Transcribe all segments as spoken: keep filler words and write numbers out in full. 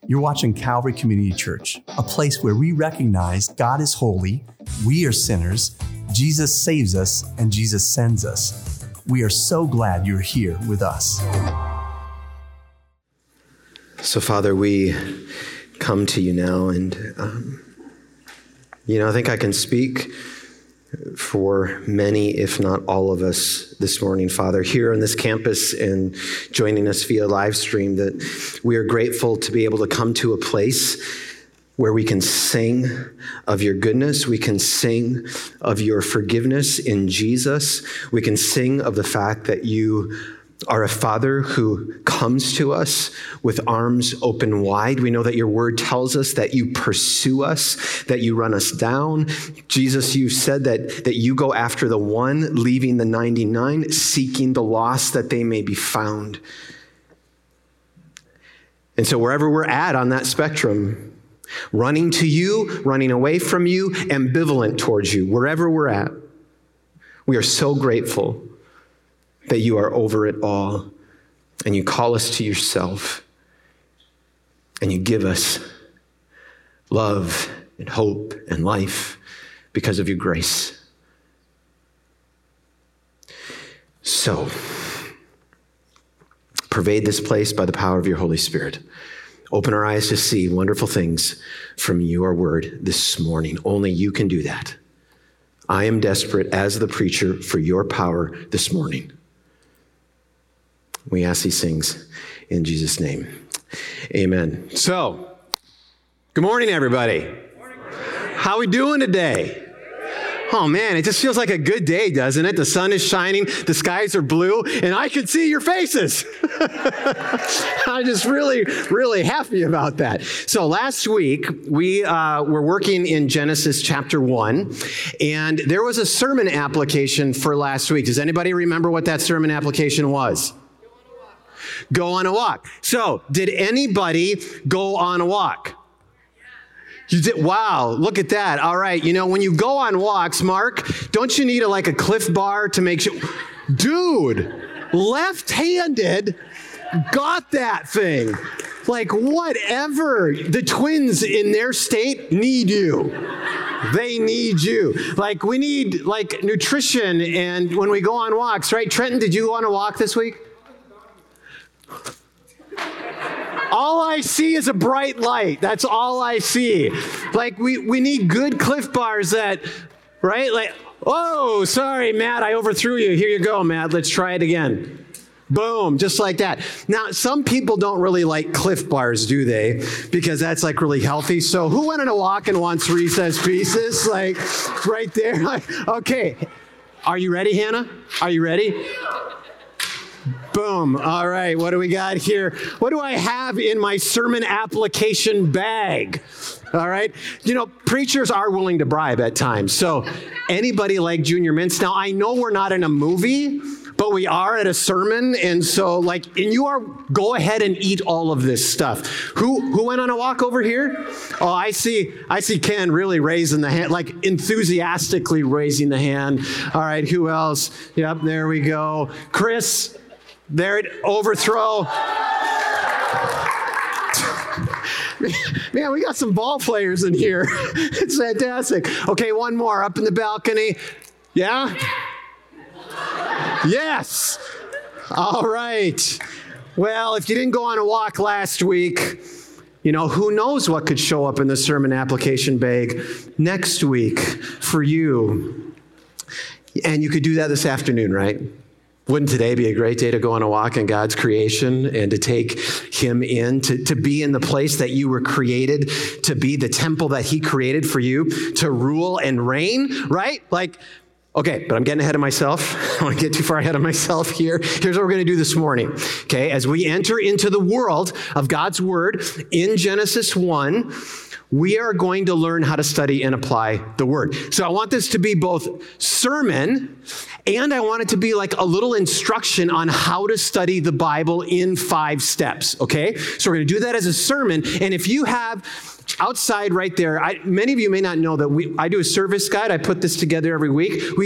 You're watching Calvary Community Church, a place where we recognize God is holy, we are sinners, Jesus saves us, and Jesus sends us. We are so glad you're here with us. So, Father, we come to you now, and, um, you know, I think I can speak for many, if not all of us this morning, Father, here on this campus and joining us via live stream, that we are grateful to be able to come to a place where we can sing of your goodness. We can sing of your forgiveness in Jesus. We can sing of the fact that you are a Father who comes to us with arms open wide. We know that your word tells us that you pursue us, that you run us down. Jesus, you said that, that you go after the one, leaving the ninety-nine, seeking the lost that they may be found. And so wherever we're at on that spectrum, running to you, running away from you, ambivalent towards you, wherever we're at, we are so grateful that you are over it all, and you call us to yourself, and you give us love and hope and life because of your grace. So, pervade this place by the power of your Holy Spirit. Open our eyes to see wonderful things from your word this morning. Only you can do that. I am desperate as the preacher for your power this morning. We ask these things in Jesus' name. Amen. So, good morning, everybody. Good morning. How we doing today? Oh man, it just feels like a good day, doesn't it? The sun is shining, the skies are blue, and I can see your faces. I'm just really, really happy about that. So last week, we uh, were working in Genesis chapter one, and there was a sermon application for last week. Does anybody remember what that sermon application was? Go on a walk. So, did anybody go on a walk? You did. Wow, look at that. All right, you know, when you go on walks, Mark, don't you need a, like a Cliff Bar to make sure? Dude, left-handed, got that thing. Like, whatever. The twins in their state need you. They need you. Like, we need, like, nutrition and when we go on walks, right? Trenton, did you go on a walk this week? All I see is a bright light. That's all I see. Like, we, we need good Cliff Bars that, right? Like, oh, sorry, Matt, I overthrew you. Here you go, Matt. Let's try it again. Boom, just like that. Now, some people don't really like Cliff Bars, do they? Because that's like really healthy. So who went on a walk and wants Reese's Pieces? Like, right there. Okay. Are you ready, Hannah? Are you ready? Boom. All right. What do we got here? What do I have in my sermon application bag? All right. You know, preachers are willing to bribe at times. So anybody like Junior Mints? Now, I know we're not in a movie, but we are at a sermon. And so like, and you are, go ahead and eat all of this stuff. Who, who went on a walk over here? Oh, I see, I see Ken really raising the hand, like enthusiastically raising the hand. All right. Who else? Yep. There we go. Chris. There it, overthrow. Man, we got some ball players in here. It's fantastic. Okay, one more up in the balcony. Yeah? Yes. All right. Well, if you didn't go on a walk last week, you know, who knows what could show up in the sermon application bag next week for you. And you could do that this afternoon, right? Wouldn't today be a great day to go on a walk in God's creation and to take him in, to, to be in the place that you were created, to be the temple that he created for you, to rule and reign, right? Like, okay, but I'm getting ahead of myself. I don't want to get too far ahead of myself here. Here's what we're going to do this morning, okay? As we enter into the world of God's word in Genesis one, we are going to learn how to study and apply the word. So I want this to be both sermon and I want it to be like a little instruction on how to study the Bible in five steps, okay? So we're going to do that as a sermon. And if you have outside right there, I, many of you may not know that we, I do a service guide. I put this together every week. We've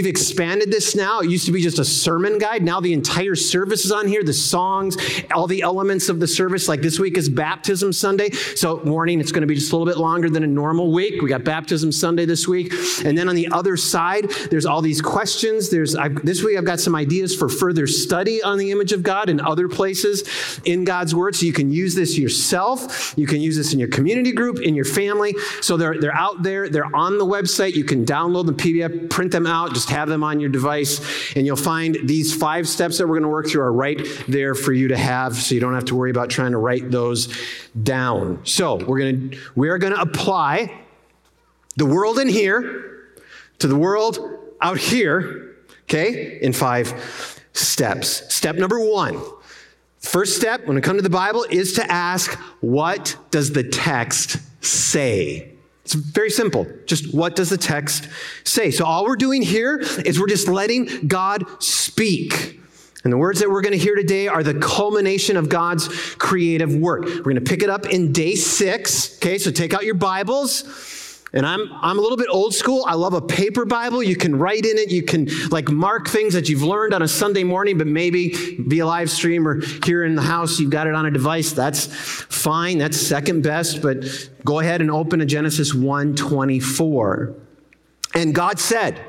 we've expanded this now. It used to be just a sermon guide. Now the entire service is on here, the songs, all the elements of the service. Like this week is Baptism Sunday. So warning, it's going to be just a little bit longer than a normal week. We got Baptism Sunday this week. And then on the other side, there's all these questions. There's I've, this week I've got some ideas for further study on the image of God in other places in God's Word. So you can use this yourself. You can use this in your community group, in your family. So they're, they're out there. They're on the website. You can download them P D F, print them out, just have them on your device. And you'll find these five steps that we're going to work through are right there for you to have. So you don't have to worry about trying to write those down. So we're going to, we're going to apply the world in here to the world out here, okay, in five steps. Step number one. First step, when it comes to the Bible, is to ask, what does the text say? It's very simple. Just what does the text say? So all we're doing here is we're just letting God speak. And the words that we're going to hear today are the culmination of God's creative work. We're going to pick it up in day six. Okay, so take out your Bibles. And I'm I'm a little bit old school. I love a paper Bible. You can write in it. You can like mark things that you've learned on a Sunday morning, but maybe via live stream or here in the house, you've got it on a device. That's fine. That's second best. But go ahead and open to Genesis one twenty-four. And God said,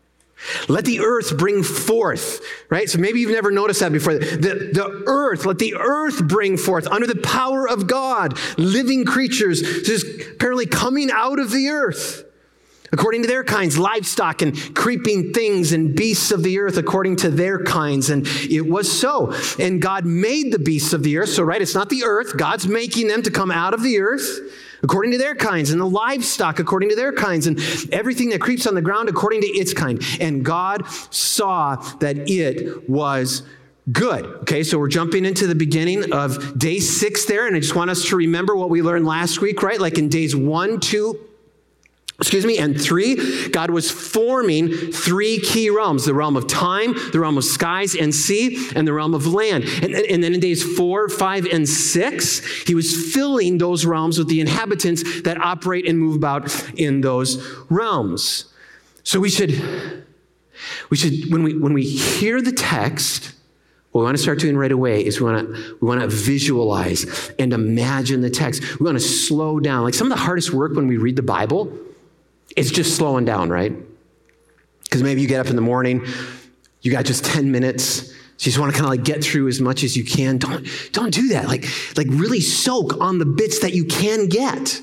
let the earth bring forth, right? So maybe you've never noticed that before. The, the earth, let the earth bring forth under the power of God, living creatures, just apparently coming out of the earth, according to their kinds, livestock and creeping things and beasts of the earth according to their kinds. And it was so. And God made the beasts of the earth. So, right, it's not the earth. God's making them to come out of the earth according to their kinds, and the livestock according to their kinds, and everything that creeps on the ground according to its kind. And God saw that it was good. Okay, so we're jumping into the beginning of day six there, and I just want us to remember what we learned last week, right? Like in days one, two, Excuse me, and three, God was forming three key realms, the realm of time, the realm of skies and sea, and the realm of land. And, and then in days four, five, and six, he was filling those realms with the inhabitants that operate and move about in those realms. So we should, we should, when we when we hear the text, what we want to start doing right away is we want to we want to visualize and imagine the text. We want to slow down. Like some of the hardest work when we read the Bible, it's just slowing down, right? Because maybe you get up in the morning, you got just ten minutes. So you just want to kind of like get through as much as you can. Don't, don't do that. Like, like really soak on the bits that you can get.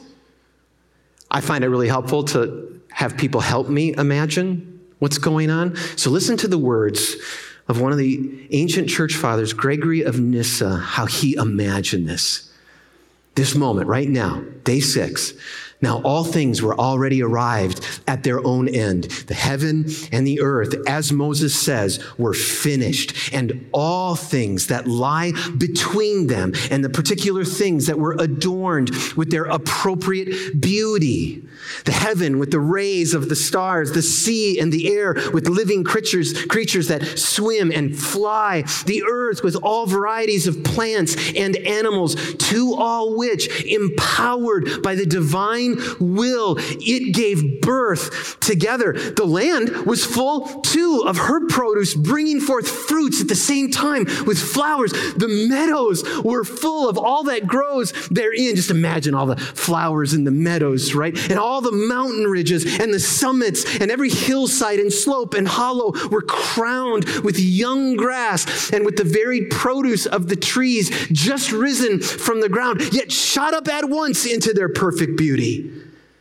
I find it really helpful to have people help me imagine what's going on. So listen to the words of one of the ancient church fathers, Gregory of Nyssa, how he imagined this. This moment right now, day six. Now all things were already arrived at their own end. The heaven and the earth, as Moses says, were finished, and all things that lie between them, and the particular things that were adorned with their appropriate beauty. The heaven with the rays of the stars, the sea and the air with living creatures, creatures that swim and fly, the earth with all varieties of plants and animals, to all which, empowered by the divine will, it gave birth together. The land was full too of her produce, bringing forth fruits at the same time with flowers. The meadows were full of all that grows therein. Just imagine all the flowers in the meadows, right? And all the mountain ridges and the summits and every hillside and slope and hollow were crowned with young grass and with the varied produce of the trees just risen from the ground, yet shot up at once into their perfect beauty.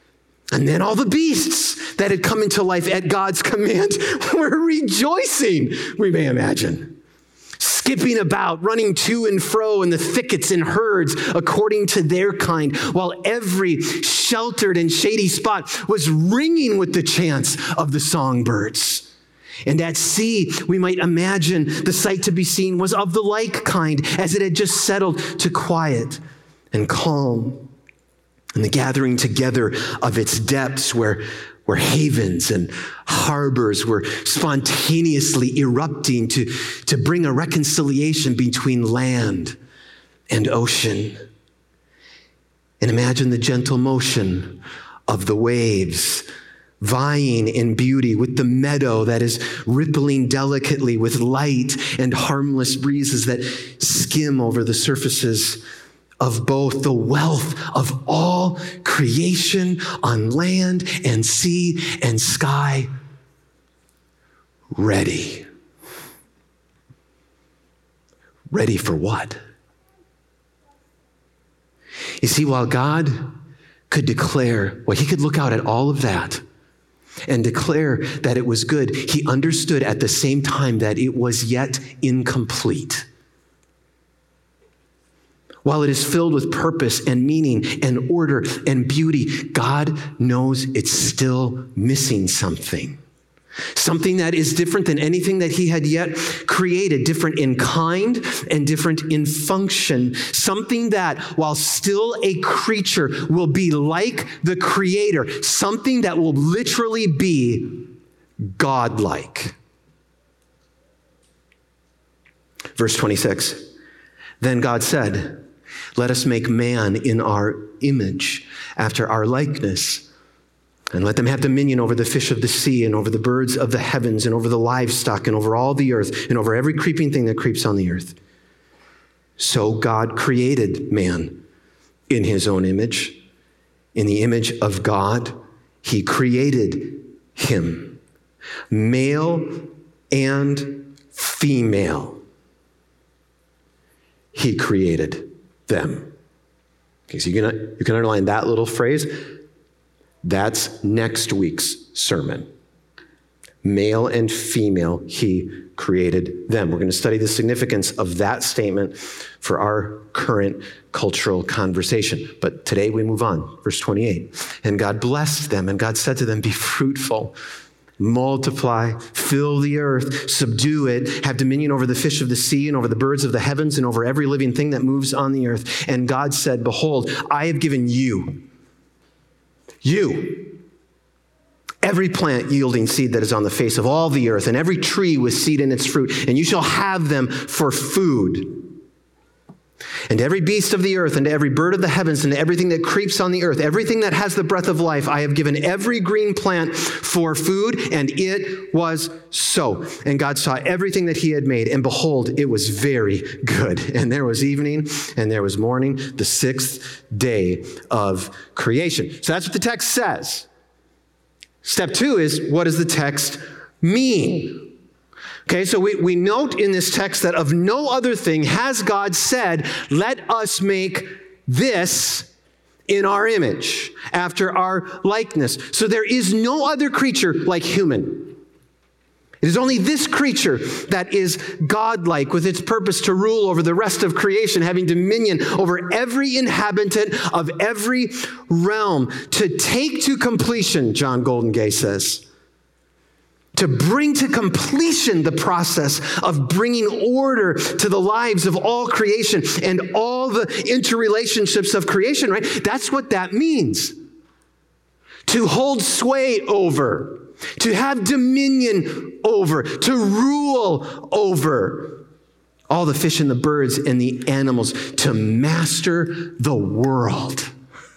And then all the beasts that had come into life at God's command were rejoicing, we may imagine, skipping about, running to and fro in the thickets and herds according to their kind, while every sheltered and shady spot was ringing with the chants of the songbirds. And at sea, we might imagine the sight to be seen was of the like kind, as it had just settled to quiet and calm, and the gathering together of its depths where, where havens and harbors were spontaneously erupting to, to bring a reconciliation between land and ocean. And imagine the gentle motion of the waves vying in beauty with the meadow that is rippling delicately with light and harmless breezes that skim over the surfaces of both, the wealth of all creation on land and sea and sky, ready. Ready for what? You see, while God could declare, well, he could look out at all of that and declare that it was good, he understood at the same time that it was yet incomplete. While it is filled with purpose and meaning and order and beauty, God knows it's still missing something. Something that is different than anything that he had yet created, different in kind and different in function. Something that, while still a creature, will be like the Creator. Something that will literally be God-like. Verse twenty-six, then God said, let us make man in our image, after our likeness, and let them have dominion over the fish of the sea and over the birds of the heavens and over the livestock and over all the earth and over every creeping thing that creeps on the earth. So God created man in his own image. In the image of God, he created him. Male and female, he created them. Okay, so you can, you can underline that little phrase. That's next week's sermon. Male and female, he created them. We're going to study the significance of that statement for our current cultural conversation. But today we move on. Verse twenty-eight. And God blessed them, and God said to them, be fruitful, multiply, fill the earth, subdue it, have dominion over the fish of the sea and over the birds of the heavens and over every living thing that moves on the earth. And God said, behold, I have given you You, every plant yielding seed that is on the face of all the earth, and every tree with seed in its fruit, and you shall have them for food. And every beast of the earth, and every bird of the heavens, and everything that creeps on the earth, everything that has the breath of life, I have given every green plant for food, and it was so. And God saw everything that he had made, and behold, it was very good. And there was evening, and there was morning, the sixth day of creation. So that's what the text says. Step two is, what does the text mean? Okay, so we, we note in this text that of no other thing has God said, let us make this in our image, after our likeness. So there is no other creature like human. It is only this creature that is God-like, with its purpose to rule over the rest of creation, having dominion over every inhabitant of every realm, to take to completion, John Goldengay says, to bring to completion the process of bringing order to the lives of all creation and all the interrelationships of creation, right? That's what that means. To hold sway over, to have dominion over, to rule over all the fish and the birds and the animals, to master the world.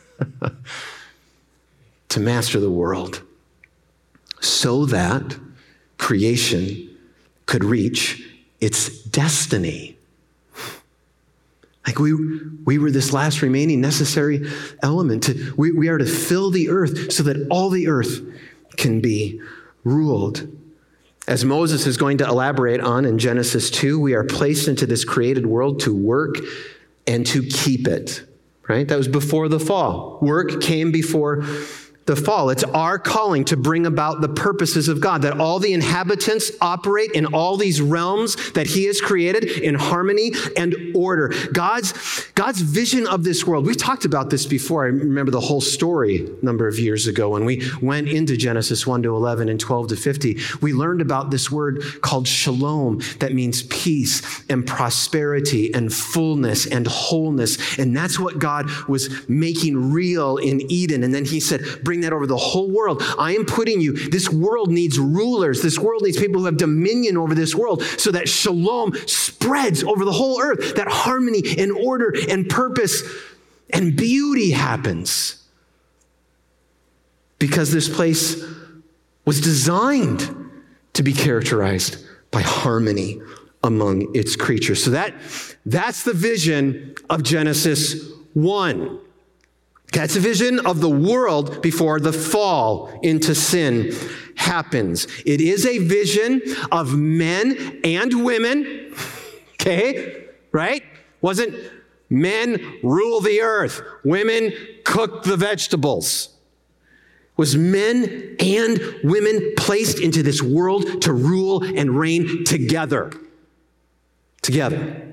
To master the world. So that creation could reach its destiny. Like we, we were this last remaining necessary element. To, we, we are to fill the earth so that all the earth can be ruled. As Moses is going to elaborate on in Genesis two, we are placed into this created world to work and to keep it. Right? That was before the fall. Work came before the fall. It's our calling to bring about the purposes of God, that all the inhabitants operate in all these realms that he has created in harmony and order. God's, God's vision of this world. We've talked about this before. I remember the whole story a number of years ago when we went into Genesis one to eleven and twelve to fifty. We learned about this word called shalom that means peace and prosperity and fullness and wholeness. And that's what God was making real in Eden. And then he said, bring that over the whole world. I am putting you, this world needs rulers. This world needs people who have dominion over this world so that shalom spreads over the whole earth, that harmony and order and purpose and beauty happens. Because this place was designed to be characterized by harmony among its creatures. So that, that's the vision of Genesis one. That's a vision of the world before the fall into sin happens. It is a vision of men and women, okay, right? Wasn't men rule the earth, women cook the vegetables. It was men and women placed into this world to rule and reign together. Together.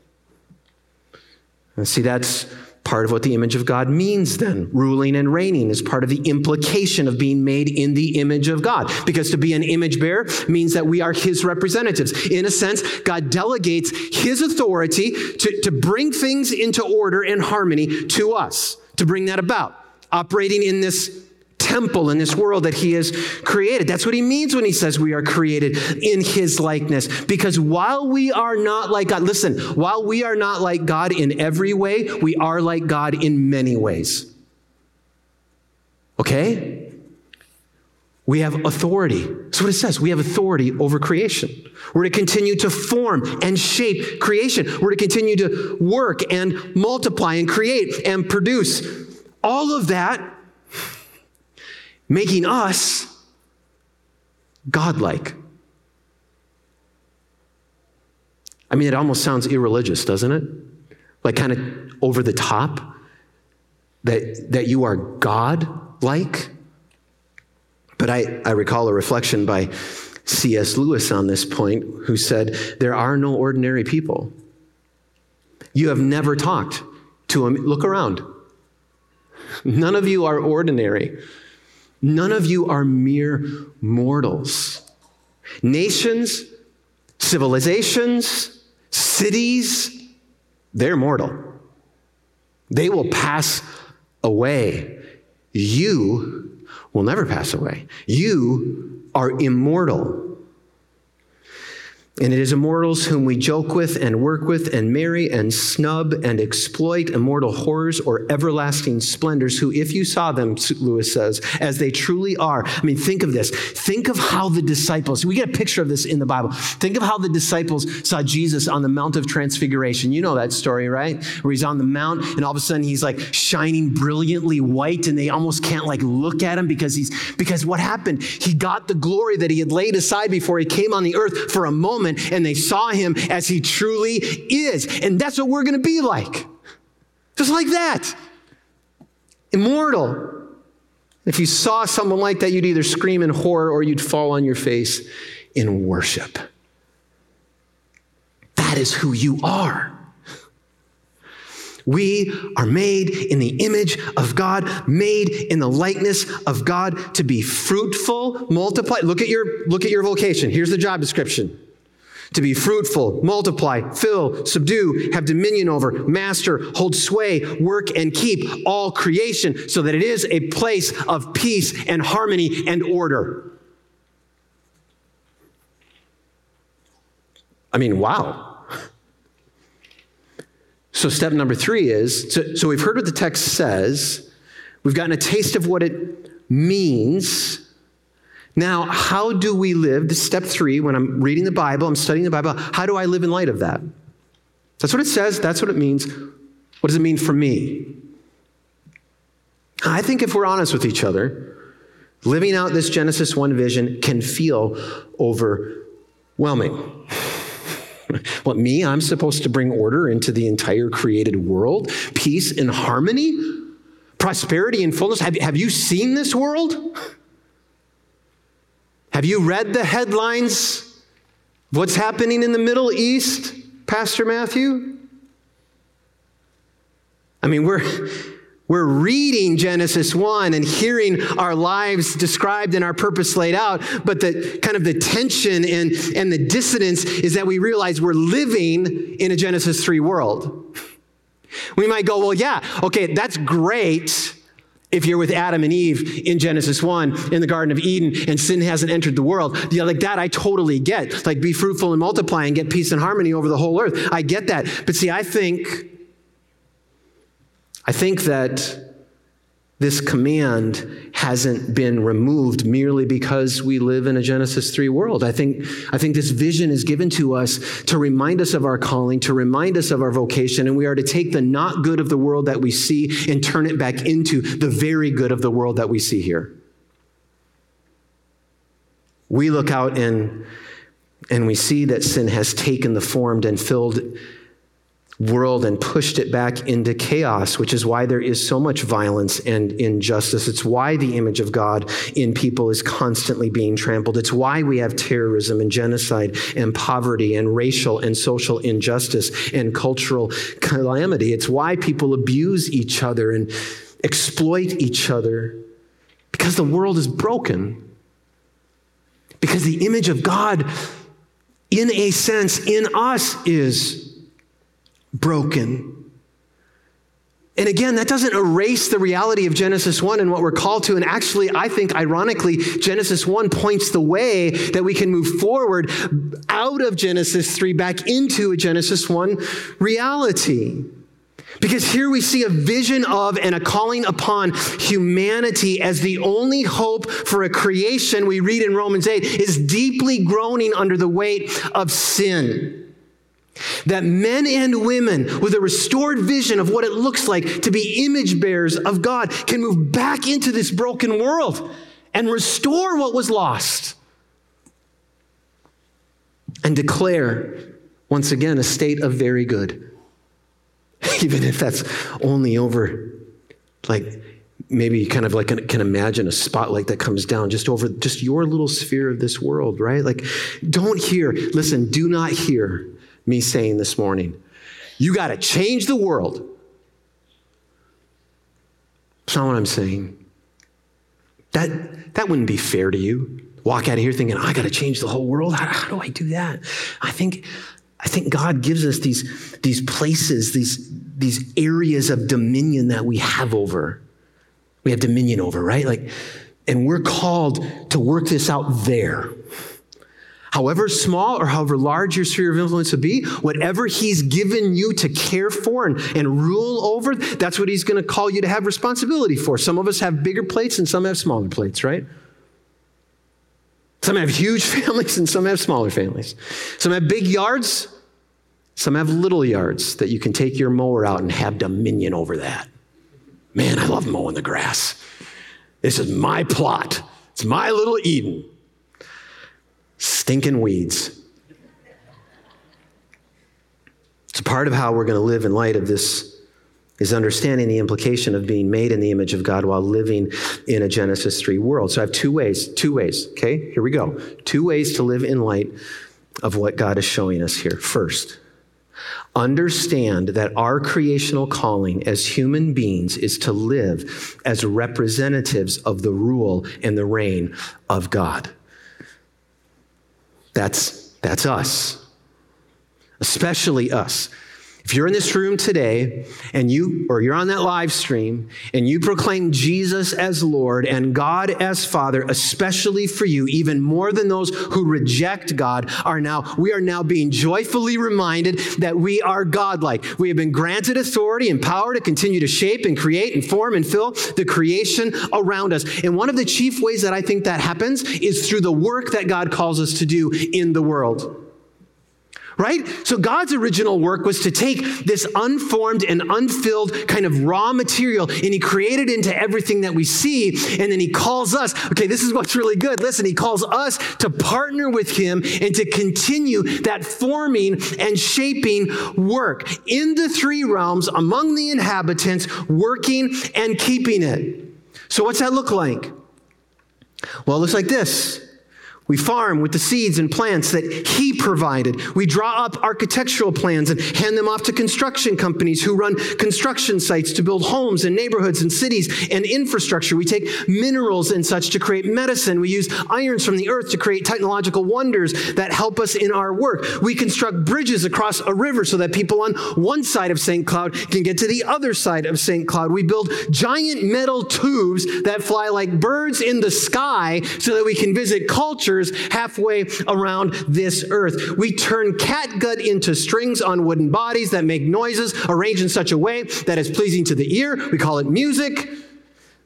And see, that's part of what the image of God means then. Ruling and reigning is part of the implication of being made in the image of God. Because to be an image bearer means that we are his representatives. In a sense, God delegates his authority to, to bring things into order and harmony to us, to bring that about, operating in this temple in this world that he has created. That's what he means when he says we are created in his likeness. Because while we are not like God, listen, while we are not like God in every way, we are like God in many ways. Okay? We have authority. That's what it says. We have authority over creation. We're to continue to form and shape creation. We're to continue to work and multiply and create and produce. All of that making us godlike. I mean, it almost sounds irreligious, doesn't it? Like kind of over the top, that, that you are God-like. But I, I recall a reflection by C S Lewis on this point, who said, there are no ordinary people. You have never talked to them. Look around. None of you are ordinary. None of you are mere mortals. Nations, civilizations, cities, they're mortal. They will pass away. You will never pass away. You are immortal. And it is immortals whom we joke with and work with and marry and snub and exploit, immortal horrors or everlasting splendors, who, if you saw them, Lewis says, as they truly are. I mean, think of this. Think of how the disciples, we get a picture of this in the Bible. Think of how the disciples saw Jesus on the Mount of Transfiguration. You know that story, right? Where he's on the mount and all of a sudden he's like shining brilliantly white and they almost can't like look at him because he's, because what happened? He got the glory that he had laid aside before he came on the earth for a moment, and they saw him as he truly is. And that's what we're going to be like. Just like that. Immortal. If you saw someone like that, you'd either scream in horror or you'd fall on your face in worship. That is who you are. We are made in the image of God, made in the likeness of God to be fruitful, multiply. Look at your, look at your vocation. Here's the job description. To be fruitful, multiply, fill, subdue, have dominion over, master, hold sway, work, and keep all creation so that it is a place of peace and harmony and order. I mean, wow. So step number three is, so, so we've heard what the text says. We've gotten a taste of what it means. Now, how do we live? This is step three. When I'm reading the Bible, I'm studying the Bible, how do I live in light of that? That's what it says. That's what it means. What does it mean for me? I think if we're honest with each other, living out this Genesis one vision can feel overwhelming. What, me? I'm supposed to bring order into the entire created world? Peace and harmony? Prosperity and fullness? Have, have you seen this world? Have you read the headlines? What's happening in the Middle East, Pastor Matthew? I mean, we're, we're reading Genesis one and hearing our lives described and our purpose laid out, but the kind of the tension and, and the dissonance is that we realize we're living in a Genesis three world. We might go, well, yeah, okay, that's great if you're with Adam and Eve in Genesis one in the Garden of Eden and sin hasn't entered the world. Yeah, like that I totally get. Like be fruitful and multiply and get peace and harmony over the whole earth. I get that. But see, I think, I think that this command hasn't been removed merely because we live in a Genesis three world. I think, I think this vision is given to us to remind us of our calling, to remind us of our vocation, and we are to take the not good of the world that we see and turn it back into the very good of the world that we see here. We look out and, and we see that sin has taken the formed and filled world and pushed it back into chaos, which is why there is so much violence and injustice. It's why the image of God in people is constantly being trampled. It's why we have terrorism and genocide and poverty and racial and social injustice and cultural calamity. It's why people abuse each other and exploit each other, because the world is broken. Because the image of God, in a sense, in us is broken. And again, that doesn't erase the reality of Genesis one and what we're called to. And actually, I think, ironically, Genesis one points the way that we can move forward out of Genesis three back into a Genesis one reality. Because here we see a vision of and a calling upon humanity as the only hope for a creation, we read in Romans eight, is deeply groaning under the weight of sin. That men and women with a restored vision of what it looks like to be image bearers of God can move back into this broken world and restore what was lost and declare, once again, a state of very good. Even if that's only over, like, maybe you kind of like can imagine a spotlight that comes down just over just your little sphere of this world, right? Like, don't hear, listen, do not hear me saying this morning, you got to change the world. That's not what I'm saying. That, that wouldn't be fair to you. Walk out of here thinking, I got to change the whole world. How, how do I do that? I think, I think God gives us these, these places, these, these areas of dominion that we have over. We have dominion over, right? Like, and we're called to work this out there. However small or however large your sphere of influence would be, whatever he's given you to care for and, and rule over, that's what he's going to call you to have responsibility for. Some of us have bigger plates and some have smaller plates, right? Some have huge families and some have smaller families. Some have big yards, some have little yards that you can take your mower out and have dominion over that. Man, I love mowing the grass. This is my plot. It's my little Eden. Stinking weeds. It's a part of how we're going to live in light of this, is understanding the implication of being made in the image of God while living in a Genesis three world. So I have two ways, two ways, okay? Here we go. Two ways to live in light of what God is showing us here. First, understand that our creational calling as human beings is to live as representatives of the rule and the reign of God. That's, that's us, especially us. If you're in this room today and you, or you're on that live stream and you proclaim Jesus as Lord and God as Father, especially for you, even more than those who reject God are now, we are now being joyfully reminded that we are godlike. We have been granted authority and power to continue to shape and create and form and fill the creation around us. And one of the chief ways that I think that happens is through the work that God calls us to do in the world. Right? So God's original work was to take this unformed and unfilled kind of raw material and he created into everything that we see. And then he calls us, okay, this is what's really good. Listen, he calls us to partner with him and to continue that forming and shaping work in the three realms among the inhabitants, working and keeping it. So what's that look like? Well, it looks like this. We farm with the seeds and plants that he provided. We draw up architectural plans and hand them off to construction companies who run construction sites to build homes and neighborhoods and cities and infrastructure. We take minerals and such to create medicine. We use irons from the earth to create technological wonders that help us in our work. We construct bridges across a river so that people on one side of Saint Cloud can get to the other side of Saint Cloud. We build giant metal tubes that fly like birds in the sky so that we can visit cultures halfway around this earth. We turn catgut into strings on wooden bodies that make noises arranged in such a way that is pleasing to the ear. We call it music.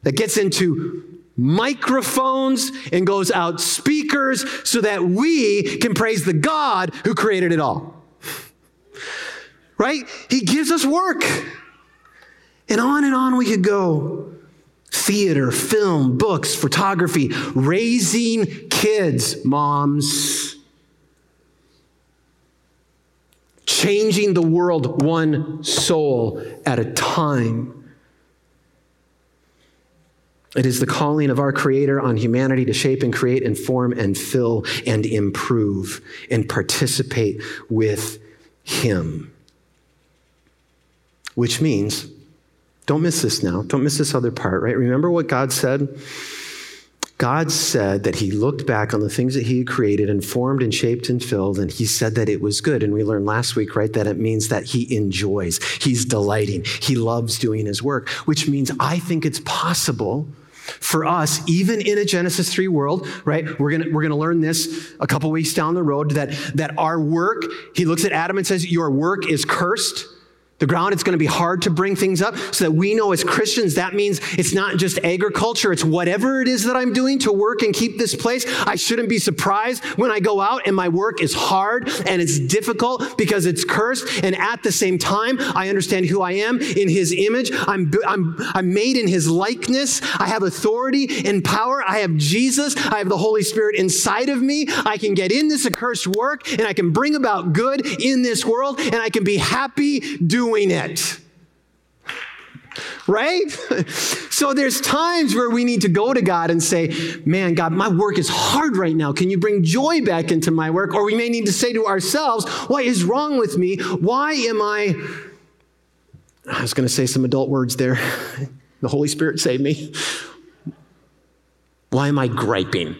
that gets into microphones and goes out speakers so that we can praise the God who created it all. Right? He gives us work. And on and on we could go. Theater, film, books, photography, raising kids, moms. Changing the world one soul at a time. It is the calling of our Creator on humanity to shape and create and form and fill and improve and participate with Him. Which means, don't miss this now. Don't miss this other part, right? Remember what God said? God said that He looked back on the things that He had created and formed and shaped and filled, and He said that it was good. And we learned last week, right, that it means that He enjoys, He's delighting, He loves doing His work, which means I think it's possible for us, even in a Genesis three world, right? We're gonna we're gonna learn this a couple weeks down the road, that, that our work, He looks at Adam and says, your work is cursed. The ground, it's going to be hard to bring things up, so that we know as Christians, that means it's not just agriculture, it's whatever it is that I'm doing to work and keep this place. I shouldn't be surprised when I go out and my work is hard and it's difficult because it's cursed. And at the same time, I understand who I am in His image. I'm, I'm, I'm made in His likeness. I have authority and power. I have Jesus. I have the Holy Spirit inside of me. I can get in this accursed work and I can bring about good in this world, and I can be happy doing Doing it. Right? So there's times where we need to go to God and say, man, God, my work is hard right now. Can you bring joy back into my work? Or we may need to say to ourselves, what is wrong with me? Why am I, I was going to say some adult words there. The Holy Spirit saved me. Why am I griping?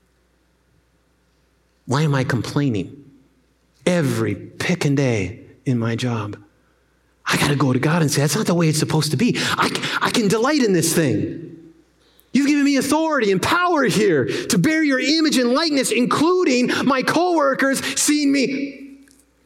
Why am I complaining every pickin' day in my job? I got to go to God and say, that's not the way it's supposed to be. I, I can delight in this thing. You've given me authority and power here to bear your image and likeness, including my coworkers seeing me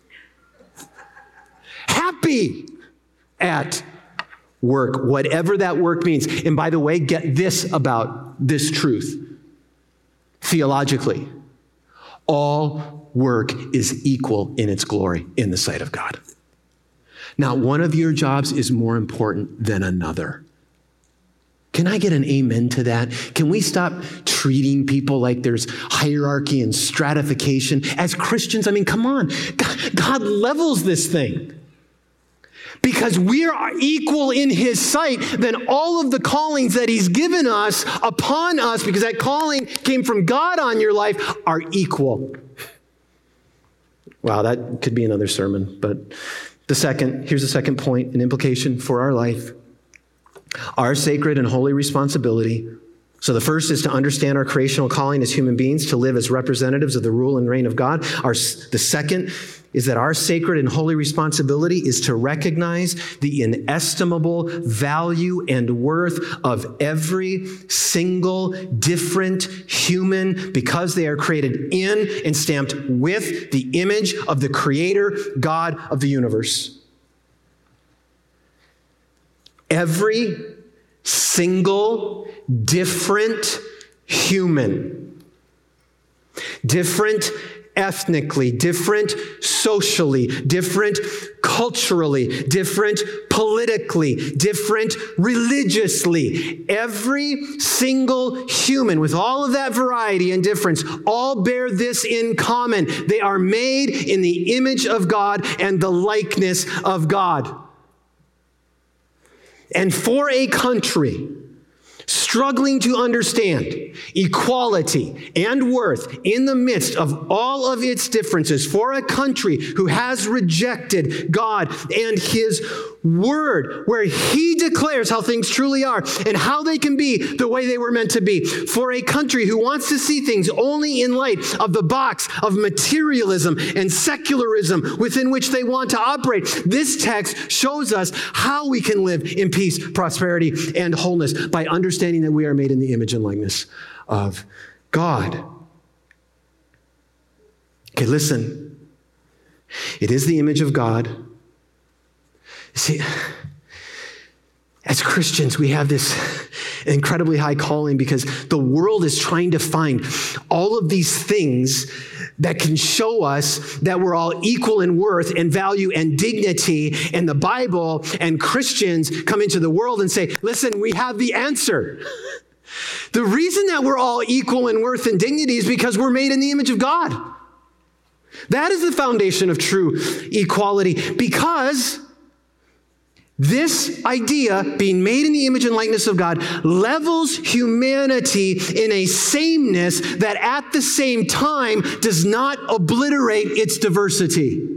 happy at work, whatever that work means. And by the way, get this about this truth. Theologically, all work is equal in its glory in the sight of God. Not one of your jobs is more important than another. Can I get an amen to that? Can we stop treating people like there's hierarchy and stratification? As Christians, I mean, come on. God, God levels this thing. Because we are equal in His sight, then all of the callings that He's given us upon us, because that calling came from God on your life, are equal. Wow, that could be another sermon, but The second, here's the second point, an implication for our life. Our sacred and holy responsibility. So the first is to understand our creational calling as human beings, to live as representatives of the rule and reign of God. Our, the second is that our sacred and holy responsibility is to recognize the inestimable value and worth of every single different human, because they are created in and stamped with the image of the Creator, God of the universe. Every single different human, different ethnically, different socially, different culturally, different politically, different religiously. Every single human, with all of that variety and difference, all bear this in common. They are made in the image of God and the likeness of God. And for a country struggling to understand equality and worth in the midst of all of its differences, for a country who has rejected God and His word, where He declares how things truly are and how they can be the way they were meant to be, for a country who wants to see things only in light of the box of materialism and secularism within which they want to operate, this text shows us how we can live in peace, prosperity, and wholeness by understanding that we are made in the image and likeness of God. Okay, listen. It is the image of God. See, as Christians, we have this incredibly high calling, because the world is trying to find all of these things that can show us that we're all equal in worth and value and dignity. And the Bible and Christians come into the world and say, listen, we have the answer. The reason that we're all equal in worth and dignity is because we're made in the image of God. That is the foundation of true equality, because this idea, being made in the image and likeness of God, levels humanity in a sameness that at the same time does not obliterate its diversity.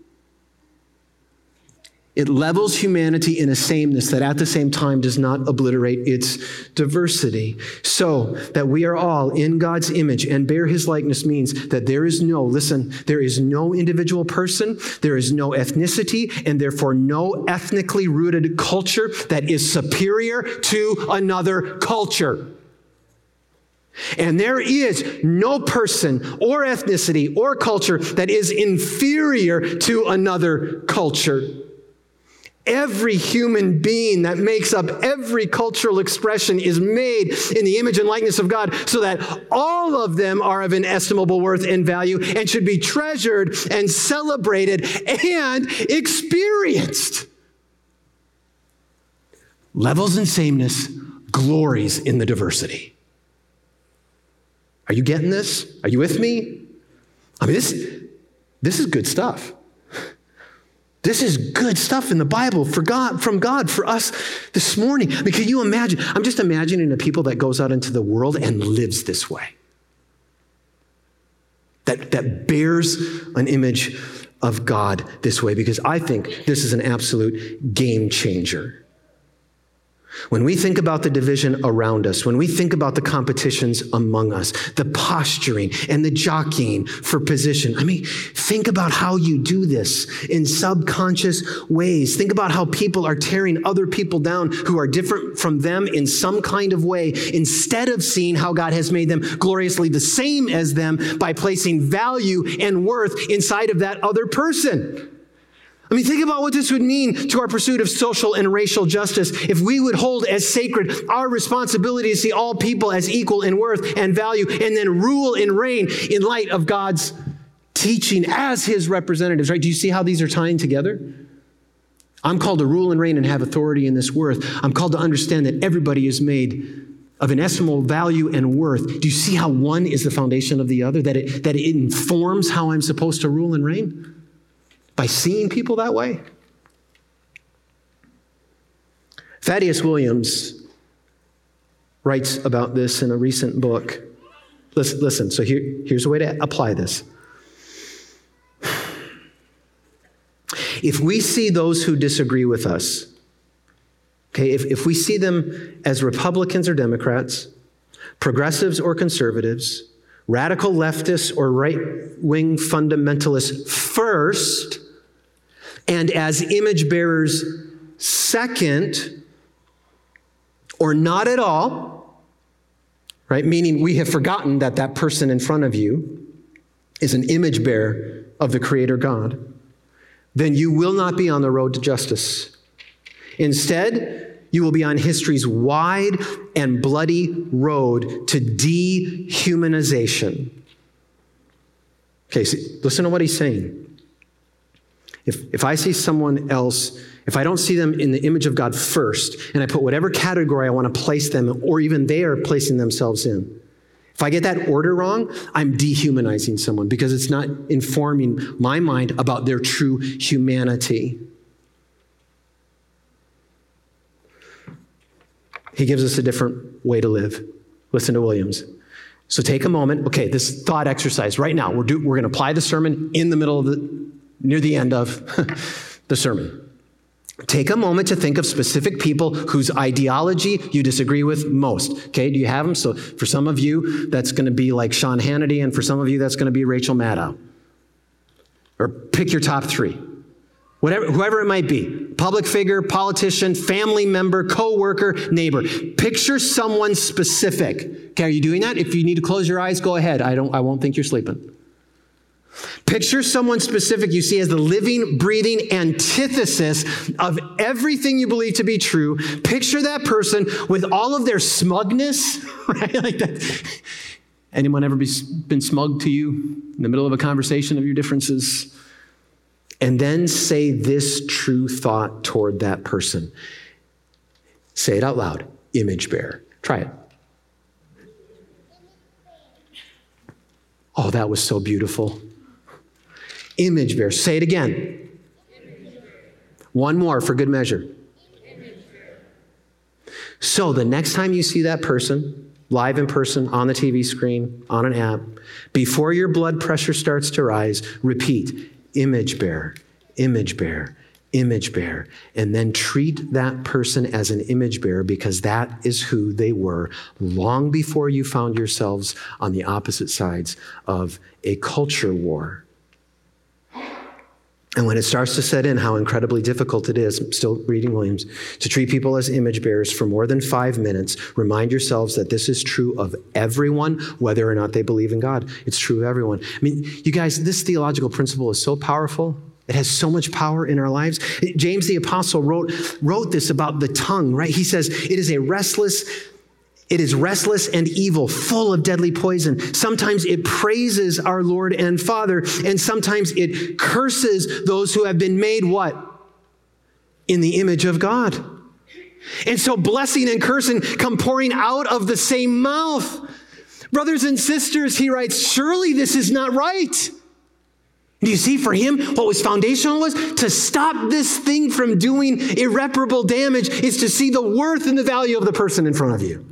It levels humanity in a sameness that at the same time does not obliterate its diversity. So that we are all in God's image and bear his likeness means that there is no, listen, there is no individual person, there is no ethnicity, and therefore no ethnically rooted culture that is superior to another culture. And there is no person or ethnicity or culture that is inferior to another culture. Every human being that makes up every cultural expression is made in the image and likeness of God, so that all of them are of inestimable worth and value and should be treasured and celebrated and experienced. Levels in sameness, glories in the diversity. Are you getting this? Are you with me? I mean, this, this is good stuff. This is good stuff in the Bible for God, from God for us this morning. I mean, can you imagine? I'm just imagining a people that goes out into the world and lives this way. That, that bears an image of God this way, because I think this is an absolute game changer. When we think about the division around us, when we think about the competitions among us, the posturing and the jockeying for position, I mean, think about how you do this in subconscious ways. Think about how people are tearing other people down who are different from them in some kind of way, instead of seeing how God has made them gloriously the same as them by placing value and worth inside of that other person. I mean, think about what this would mean to our pursuit of social and racial justice if we would hold as sacred our responsibility to see all people as equal in worth and value, and then rule and reign in light of God's teaching as his representatives, right? Do you see how these are tying together? I'm called to rule and reign and have authority in this worth. I'm called to understand that everybody is made of inestimable value and worth. Do you see how one is the foundation of the other? That it, that it informs how I'm supposed to rule and reign? By seeing people that way? Thaddeus Williams writes about this in a recent book. Listen, listen so here, here's a way to apply this. If we see those who disagree with us, okay, if, if we see them as Republicans or Democrats, progressives or conservatives, radical leftists or right-wing fundamentalists first, and as image bearers second, or not at all, right? Meaning we have forgotten that that person in front of you is an image bearer of the Creator God, then you will not be on the road to justice. Instead, you will be on history's wide and bloody road to dehumanization. Okay, so listen to what he's saying. If, if I see someone else, if I don't see them in the image of God first, and I put whatever category I want to place them, or even they are placing themselves in, if I get that order wrong, I'm dehumanizing someone because it's not informing my mind about their true humanity. He gives us a different way to live. Listen to Williams. So take a moment. Okay, this thought exercise right now. We're, do, we're going to apply the sermon in the middle of the, near the end of the sermon. Take a moment to think of specific people whose ideology you disagree with most. Okay, do you have them? So for some of you, that's going to be like Sean Hannity, and for some of you, that's going to be Rachel Maddow. Or pick your top three. Whatever, whoever it might be. Public figure, politician, family member, co-worker, neighbor. Picture someone specific. Okay, are you doing that? If you need to close your eyes, go ahead. I don't. I won't think you're sleeping. Picture someone specific you see as the living, breathing antithesis of everything you believe to be true. Picture that person with all of their smugness, right? Like that. Anyone ever be, been smug to you in the middle of a conversation of your differences? And then say this true thought toward that person. Say it out loud. Image bearer. Try it. Oh, that was so beautiful. Image bearer. Say it again. One more for good measure. So the next time you see that person, live in person, on the T V screen, on an app, before your blood pressure starts to rise, repeat, image bearer, image bearer, image bearer, and then treat that person as an image bearer because that is who they were long before you found yourselves on the opposite sides of a culture war. And when it starts to set in how incredibly difficult it is, I'm still reading Williams, to treat people as image bearers for more than five minutes, remind yourselves that this is true of everyone, whether or not they believe in God. It's true of everyone. I mean, you guys, this theological principle is so powerful. It has so much power in our lives. James the Apostle wrote, wrote this about the tongue, right? He says, it is a restless It is restless and evil, full of deadly poison. Sometimes it praises our Lord and Father, and sometimes it curses those who have been made what? In the image of God. And so blessing and cursing come pouring out of the same mouth. Brothers and sisters, he writes, surely this is not right. Do you see, for him, what was foundational was to stop this thing from doing irreparable damage is to see the worth and the value of the person in front of you.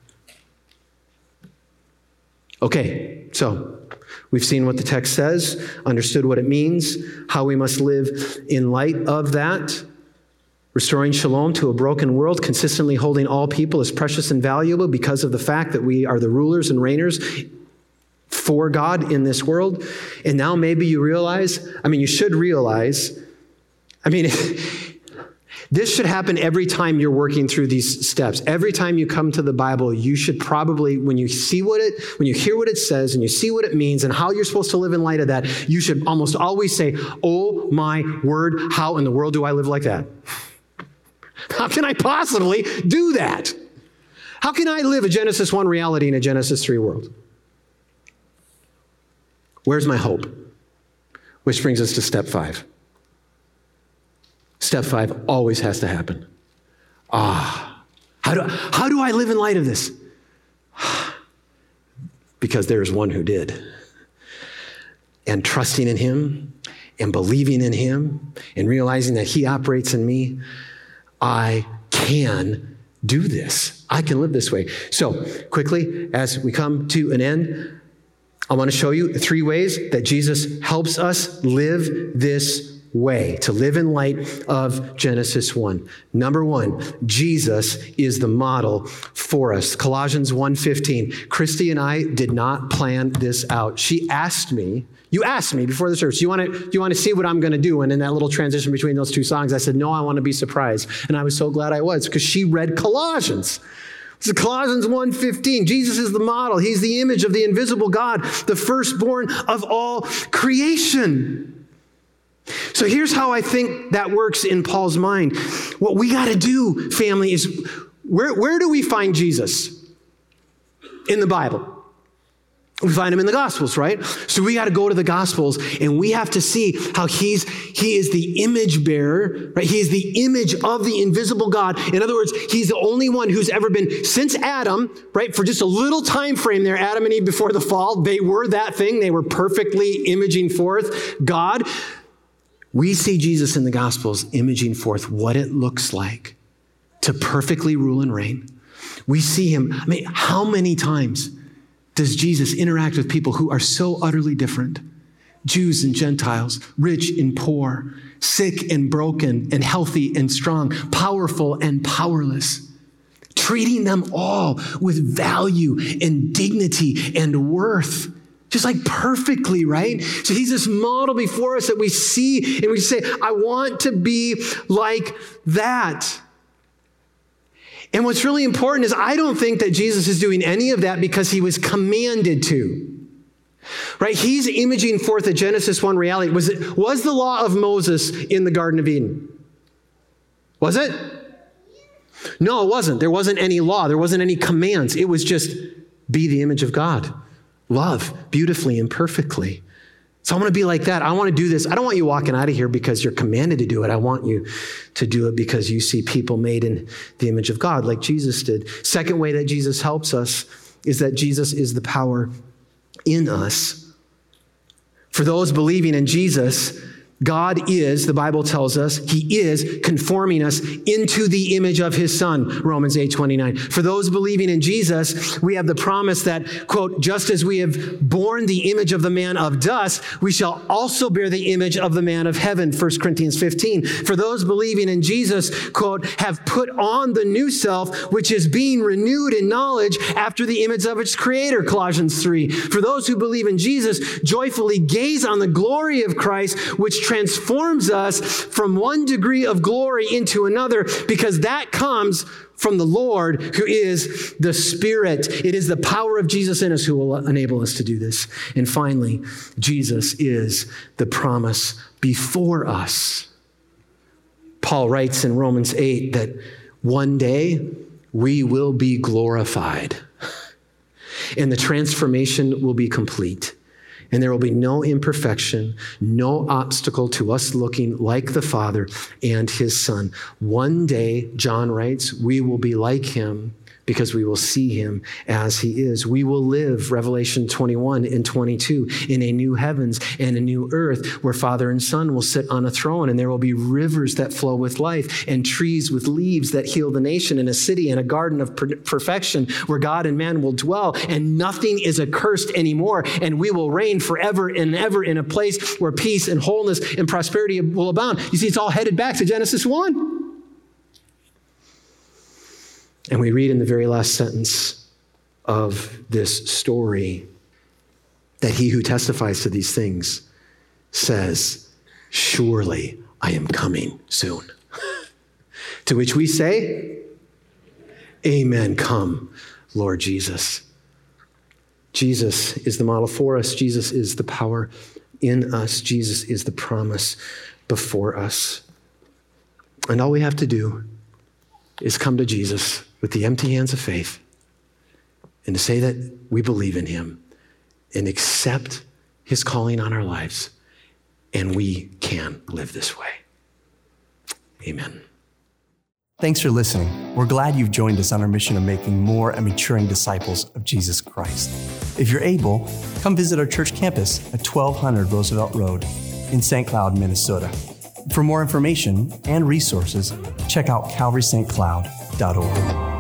Okay, so we've seen what the text says, understood what it means, how we must live in light of that, restoring shalom to a broken world, consistently holding all people as precious and valuable because of the fact that we are the rulers and reigners for God in this world. And now maybe you realize, I mean, you should realize, I mean, this should happen every time you're working through these steps. Every time you come to the Bible, you should probably, when you see what it, when you hear what it says and you see what it means and how you're supposed to live in light of that, you should almost always say, oh my word, how in the world do I live like that? How can I possibly do that? How can I live a Genesis one reality in a Genesis three world? Where's my hope? Which brings us to step five. Step five always has to happen. Ah, how do, how do I live in light of this? Because there is one who did. And trusting in him and believing in him and realizing that he operates in me, I can do this. I can live this way. So quickly, as we come to an end, I want to show you three ways that Jesus helps us live this way, to live in light of Genesis one. Number one, Jesus is the model for us. Colossians one fifteen. Christy and I did not plan this out. She asked me, you asked me before the service, you want to you want to see what I'm going to do? And in that little transition between those two songs, I said, no, I want to be surprised. And I was so glad I was, because she read Colossians. It's Colossians one fifteen. Jesus is the model. He's the image of the invisible God, the firstborn of all creation. So here's how I think that works in Paul's mind. What we got to do, family, is where, where do we find Jesus in the Bible? We find him in the Gospels, right? So we got to go to the Gospels and we have to see how he's he is the image bearer, right? He is the image of the invisible God. In other words, he's the only one who's ever been, since Adam, right? For just a little time frame there, Adam and Eve before the fall, they were that thing. They were perfectly imaging forth God. We see Jesus in the Gospels imaging forth what it looks like to perfectly rule and reign. We see him, I mean, how many times does Jesus interact with people who are so utterly different? Jews and Gentiles, rich and poor, sick and broken, and healthy and strong, powerful and powerless, treating them all with value and dignity and worth. Just like perfectly, right? So he's this model before us that we see and we say, I want to be like that. And what's really important is I don't think that Jesus is doing any of that because he was commanded to. Right? He's imaging forth a Genesis one reality. Was it, was the law of Moses in the Garden of Eden? Was it? No, it wasn't. There wasn't any law. There wasn't any commands. It was just be the image of God. Love beautifully and perfectly. So I want to be like that. I want to do this. I don't want you walking out of here because you're commanded to do it. I want you to do it because you see people made in the image of God like Jesus did. Second way that Jesus helps us is that Jesus is the power in us. For those believing in Jesus, God is, the Bible tells us, he is conforming us into the image of his son, Romans eight twenty-nine. For those believing in Jesus, we have the promise that, quote, just as we have borne the image of the man of dust, we shall also bear the image of the man of heaven, First Corinthians fifteen. For those believing in Jesus, quote, have put on the new self, which is being renewed in knowledge after the image of its creator, Colossians three. For those who believe in Jesus, joyfully gaze on the glory of Christ, which transforms us from one degree of glory into another, because that comes from the Lord, who is the Spirit. It is the power of Jesus in us who will enable us to do this. And finally, Jesus is the promise before us. Paul writes in Romans eight that one day we will be glorified and the transformation will be complete. And there will be no imperfection, no obstacle to us looking like the Father and his Son. One day, John writes, we will be like him because we will see him as he is. We will live, Revelation twenty-one and twenty-two, in a new heavens and a new earth where Father and Son will sit on a throne, and there will be rivers that flow with life and trees with leaves that heal the nation, and a city and a garden of per- perfection where God and man will dwell, and nothing is accursed anymore, and we will reign forever and ever in a place where peace and wholeness and prosperity will abound. You see, it's all headed back to Genesis one. And we read in the very last sentence of this story that he who testifies to these things says, surely I am coming soon. To which we say, amen, come, Lord Jesus. Jesus is the model for us. Jesus is the power in us. Jesus is the promise before us. And all we have to do is come to Jesus with the empty hands of faith and to say that we believe in him and accept his calling on our lives, and we can live this way. Amen. Thanks for listening. We're glad you've joined us on our mission of making more and maturing disciples of Jesus Christ. If you're able, come visit our church campus at twelve hundred Roosevelt Road in Saint Cloud, Minnesota. For more information and resources, check out calvary st cloud dot org.